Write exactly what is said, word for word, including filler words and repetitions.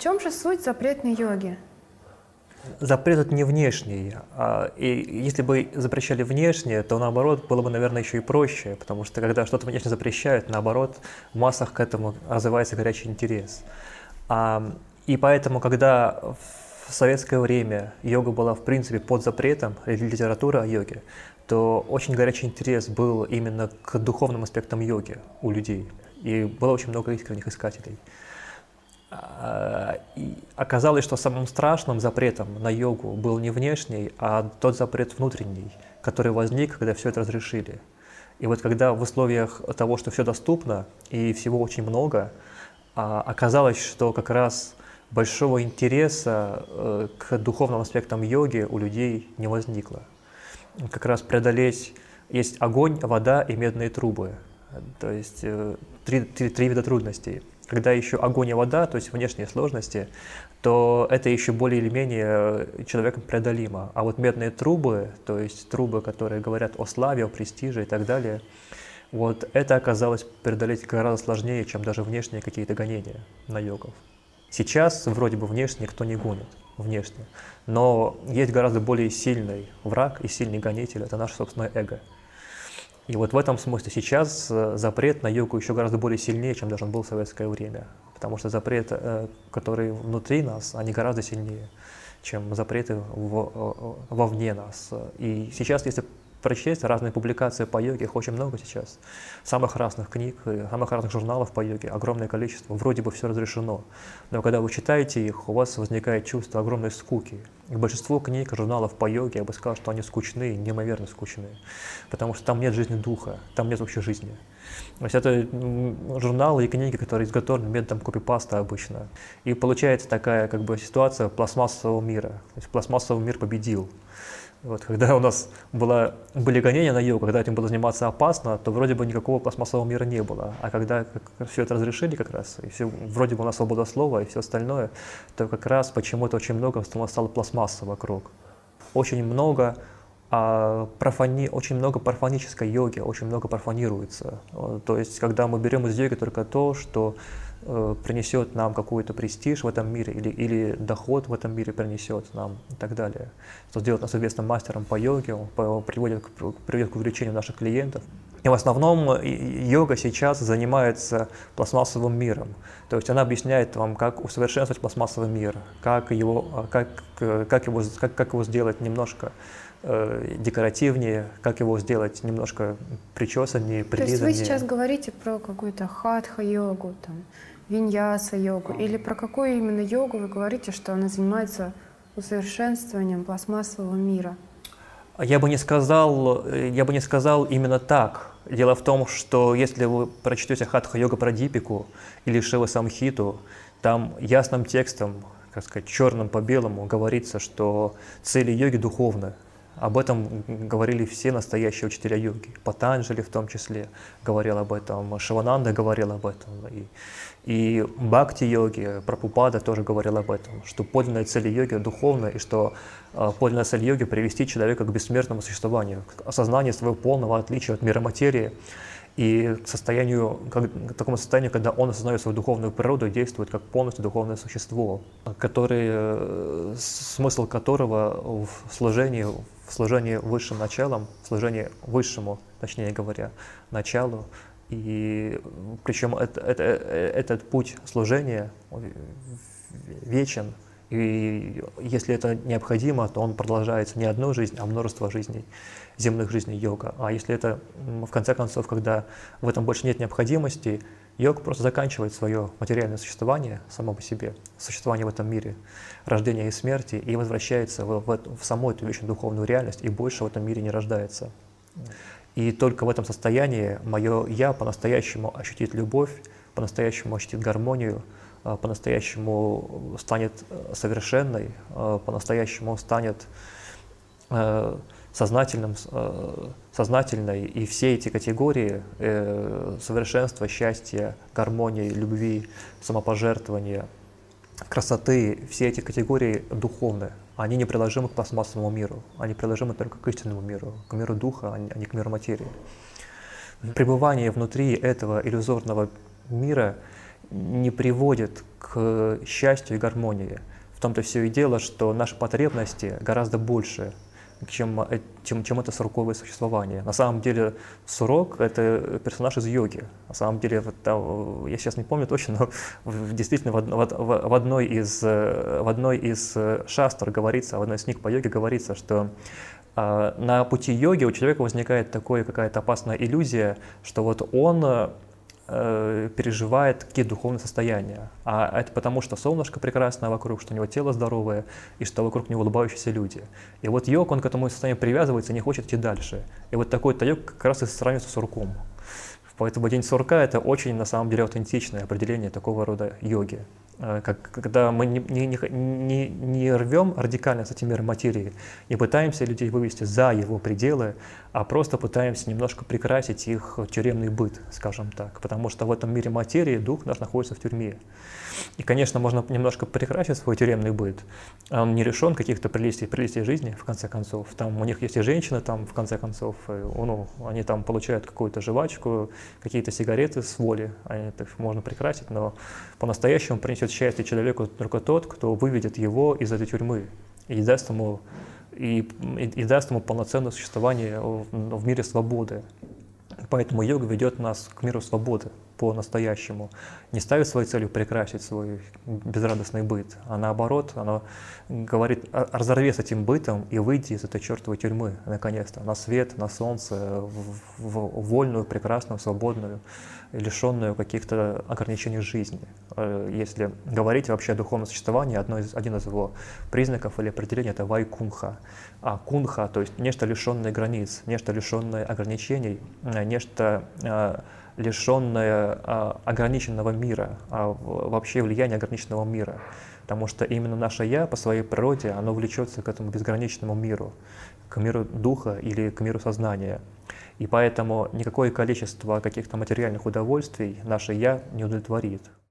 чем же суть запретной йоги? Запрет это не внешний. а, И если бы запрещали внешнее, то наоборот было бы, наверное, еще и проще, потому что когда что-то внешне запрещают, наоборот, в массах к этому развивается горячий интерес. А, И поэтому, когда в советское время йога была в принципе под запретом, или литература о йоге, то очень горячий интерес был именно к духовным аспектам йоги у людей. И было очень много искренних искателей. А, И оказалось, что самым страшным запретом на йогу был не внешний, а тот запрет внутренний, который возник, когда все это разрешили. И вот когда в условиях того, что все доступно и всего очень много, а, оказалось, что как раз большого интереса э, к духовным аспектам йоги у людей не возникло. Как раз преодолеть есть огонь, вода и медные трубы. То есть э, три, три, три вида трудностей. Когда еще огонь и вода, то есть внешние сложности, то это еще более или менее человеком преодолимо. А вот медные трубы, то есть трубы, которые говорят о славе, о престиже и так далее, вот это оказалось преодолеть гораздо сложнее, чем даже внешние какие-то гонения на йогов. Сейчас вроде бы внешне никто не гонит, внешне, но есть гораздо более сильный враг и сильный гонитель, это наше собственное эго. И вот в этом смысле сейчас запрет на йогу еще гораздо более сильнее, чем даже он был в советское время. Потому что запреты, которые внутри нас, они гораздо сильнее, чем запреты вовне нас. И сейчас, если прочесть разные публикации по йоге, их очень много сейчас. Самых разных книг, самых разных журналов по йоге, огромное количество. Вроде бы все разрешено. Но когда вы читаете их, у вас возникает чувство огромной скуки. И большинство книг, журналов по йоге, я бы сказал, что они скучные, неимоверно скучные. Потому что там нет жизни духа, там нет вообще жизни. То есть это журналы и книги, которые изготовлены методом копипаста обычно. И получается такая как бы ситуация пластмассового мира. То есть пластмассовый мир победил. Вот, когда у нас было, были гонения на йогу, когда этим было заниматься опасно, то вроде бы никакого пластмассового мира не было. А когда как, все это разрешили как раз, и все, вроде бы у нас свобода слова и все остальное, то как раз почему-то очень много стало пластмассы вокруг. Очень много, а, профани, очень много парфонической йоги, очень много профанируется. То есть когда мы берем из йоги только то, что принесет нам какой-то престиж в этом мире или, или доход в этом мире принесет нам и так далее. Что сделает нас известным мастером по йоге, он приводит к, приводит к увеличению наших клиентов. И в основном йога сейчас занимается пластмассовым миром. То есть она объясняет вам, как усовершенствовать пластмассовый мир, как его, как, как его, как, как его сделать немножко декоративнее, как его сделать немножко причесаннее, прилизаннее. То есть вы сейчас говорите про какую-то хатха-йогу, там, виньяса-йогу, или про какую именно йогу вы говорите, что она занимается усовершенствованием пластмассового мира? Я бы не сказал, я бы не сказал именно так. Дело в том, что если вы прочтете хатха-йога Прадипику или Шива Самхиту, там ясным текстом, как сказать, черным по белому говорится, что цели йоги духовны. Об этом говорили все настоящие учителя йоги. Патанджали в том числе говорил об этом, Шивананда говорил об этом. И, и бхакти-йоги, Прабхупада тоже говорил об этом, что подлинная цель йоги духовная, и что э, подлинная цель йоги — привести человека к бессмертному существованию, к осознанию своего полного отличия от мира материи и к, состоянию, как, к такому состоянию, когда он осознает свою духовную природу и действует как полностью духовное существо, который, э, смысл которого в служении, в служении высшим началом, в служении высшему, точнее говоря, началу. И причем это, это, этот путь служения вечен, и если это необходимо, то он продолжается не одну жизнь, а множество жизней, земных жизней йога. А если это, в конце концов, когда в этом больше нет необходимости, йога просто заканчивает свое материальное существование само по себе, существование в этом мире, рождения и смерти, и возвращается в, в, в саму эту вечную духовную реальность, и больше в этом мире не рождается. И только в этом состоянии мое «я» по-настоящему ощутит любовь, по-настоящему ощутит гармонию, по-настоящему станет совершенной, по-настоящему станет сознательным, сознательной. И все эти категории совершенства, счастья, гармонии, любви, самопожертвования, красоты, все эти категории духовны. Они не приложимы к пластмассовому миру, они приложимы только к истинному миру, к миру духа, а не к миру материи. Пребывание внутри этого иллюзорного мира не приводит к счастью и гармонии. В том-то все и дело, что наши потребности гораздо больше, чем, чем, чем это суроковое существование. На самом деле Сурок — это персонаж из йоги. На самом деле, вот, там, я сейчас не помню точно, но в, действительно в, в, в, одной из, в одной из шастр говорится, в одной из книг по йоге говорится, что э, на пути йоги у человека возникает такая какая-то опасная иллюзия, что вот он переживает какие-то духовные состояния. А это потому, что солнышко прекрасное вокруг, что у него тело здоровое, и что вокруг него улыбающиеся люди. И вот йог, он к этому состоянию привязывается и не хочет идти дальше. И вот такой-то йог как раз и сравнивается с сурком. Поэтому день сурка — это очень, на самом деле, аутентичное определение такого рода йоги. Как, когда мы не, не, не, не рвем радикально с этим миром материи, не пытаемся людей вывести за его пределы, а просто пытаемся немножко прикрасить их тюремный быт, скажем так. Потому что в этом мире материи дух наш находится в тюрьме. И, конечно, можно немножко прикрасить свой тюремный быт. Он не лишен каких-то прелестий, прелестий жизни, в конце концов. Там у них есть и женщины, там, в конце концов, ну, они там получают какую-то жвачку, какие-то сигареты с воли, они, так, можно прикрасить, но по-настоящему принесет счастье человеку только тот, кто выведет его из этой тюрьмы и даст ему, и, и, и даст ему полноценное существование в, в мире свободы. Поэтому йога ведет нас к миру свободы по-настоящему, не ставит своей целью прекрасить свой безрадостный быт, а наоборот, она говорит, разорви с этим бытом и выйди из этой чертовой тюрьмы, наконец-то, на свет, на солнце, в, в вольную, прекрасную, свободную, лишенную каких-то ограничений жизни. Если говорить вообще о духовном существовании, одно из, один из его признаков или определений — это вайкунха. А кунха, то есть нечто лишенное границ, нечто лишенное ограничений, нечто лишенное а, ограниченного мира, а вообще влияния ограниченного мира. Потому что именно наше «я» по своей природе, оно влечется к этому безграничному миру, к миру духа или к миру сознания. И поэтому никакое количество каких-то материальных удовольствий наше «я» не удовлетворит.